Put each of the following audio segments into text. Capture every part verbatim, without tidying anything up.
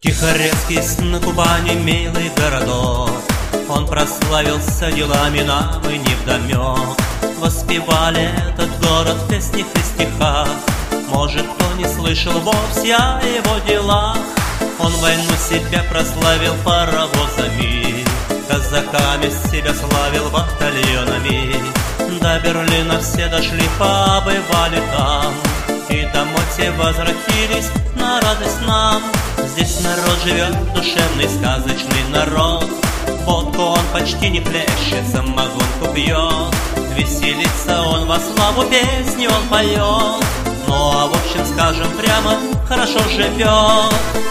Тихорецкий на Кубани милый городок, он прославился делами, нам и невдомек. Воспевали этот город в песнях и стихах, может, кто не слышал вовсе о его делах. Он войну себя прославил паровозами, казаками себя славил батальонами. До Берлина все дошли, побывали там, и домой все возвратились на радость нам. Здесь народ живет, душевный, сказочный народ. Водку он почти не плещет, самогонку пьет. Веселится он во славу, песни он поет. Ну а в общем, скажем прямо, хорошо живет.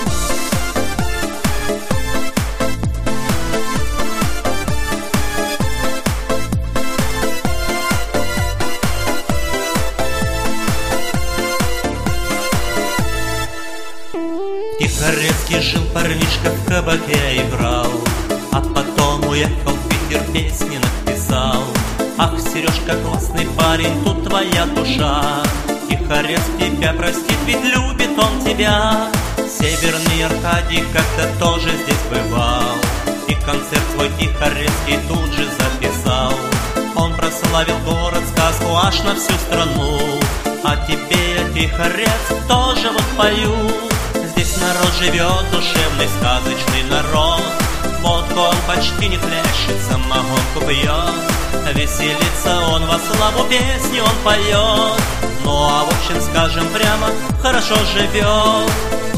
Тихорецкий жил парнишка, в кабаке играл, а потом уехал в Питер, песни написал. Ах, Сережка, классный парень, тут твоя душа. Тихорецкий тебя простит, ведь любит он тебя. Северный Аркадий как-то тоже здесь бывал, и концерт свой Тихорецкий тут же записал. Он прославил город, сказку аж на всю страну. А тебе я, Тихорецк, тоже вот пою. Здесь народ живет, душевный, сказочный народ. Водку он почти не хлещет, самогонку пьет. Веселится он во славу, песни он поет. Ну а в общем, скажем прямо, хорошо живет.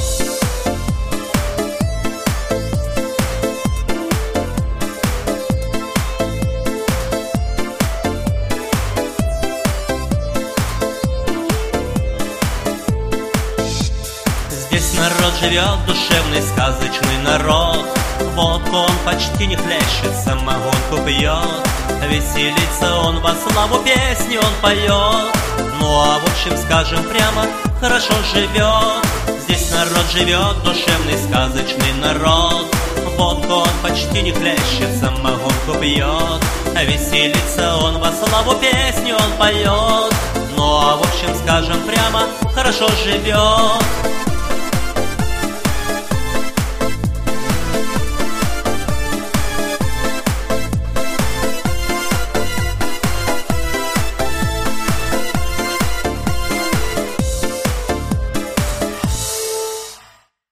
Здесь народ живет, душевный, сказочный народ. Водку он почти не хлещет, самогонку пьет. Веселится он во славу, песни он поет. Ну а в общем, скажем прямо, хорошо живет. Здесь народ живет, душевный, сказочный народ. Водку он почти не хлещет, самогонку пьет. Веселится он во славу, песни он поет. Ну а в общем, скажем прямо, хорошо живет.